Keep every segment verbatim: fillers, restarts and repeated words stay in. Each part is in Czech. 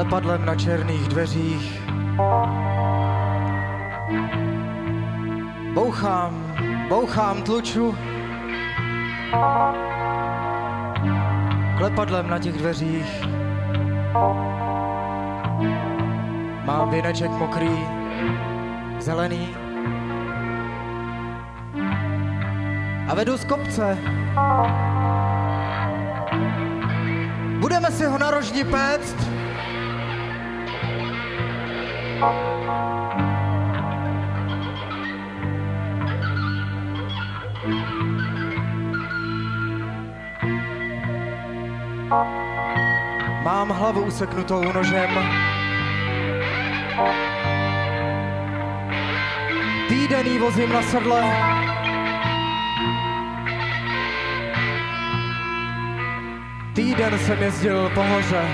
klepadlem na černých dveřích. Bouchám, bouchám, tluču. Klepadlem na těch dveřích. Mám věneček mokrý, zelený. A vedu z kopce. Budeme si ho na rožni péct. Mám hlavu useknutou nožem. Týden jí vozím na sedle. Týden jsem jezdil po hoře.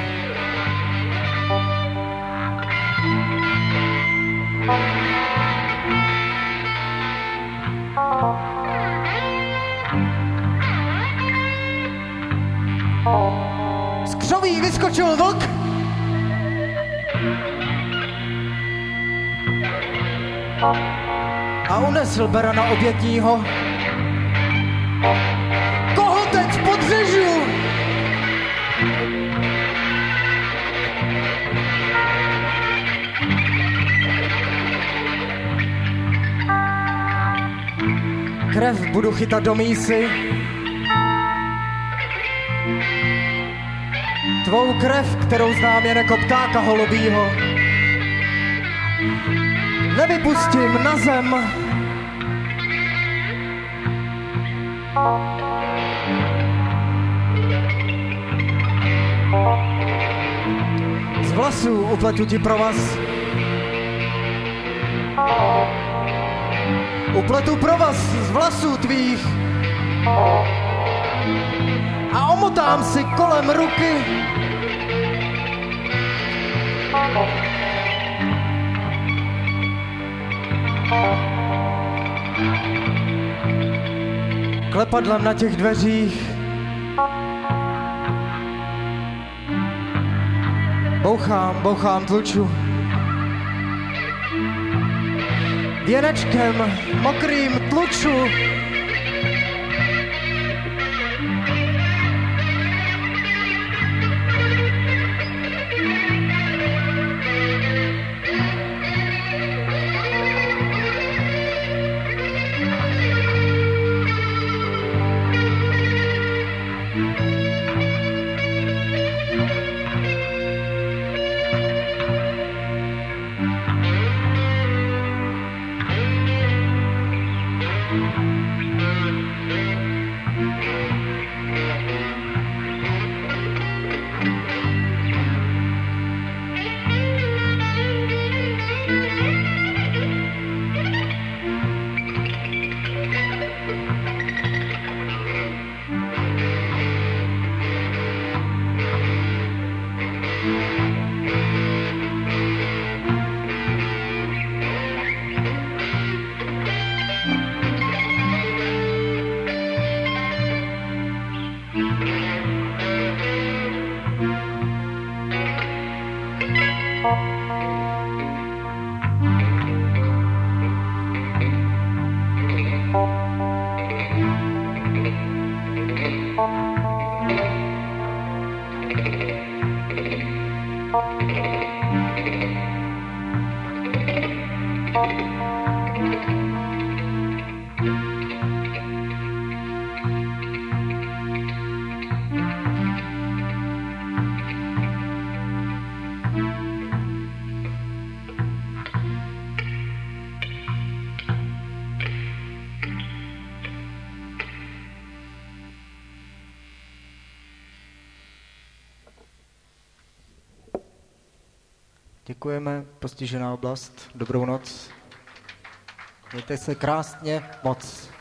Z křoví vyskočil vlk. A unesl berana obětního. Koho teď podřežu? Krev budu chytat do mísy. Tvou krev, kterou znám jen jako ptáka holubýho. Nevypustím na zem. Z vlasů upletu ti provaz. Upletu provaz z vlasů tvých. A omotám si kolem ruky. Klepadlem na těch dveřích. Bouchám, bouchám, tluču. Věnečkem mokrým tluču. Děkujeme, postižená oblast. Dobrou noc. Mějte se krásně moc.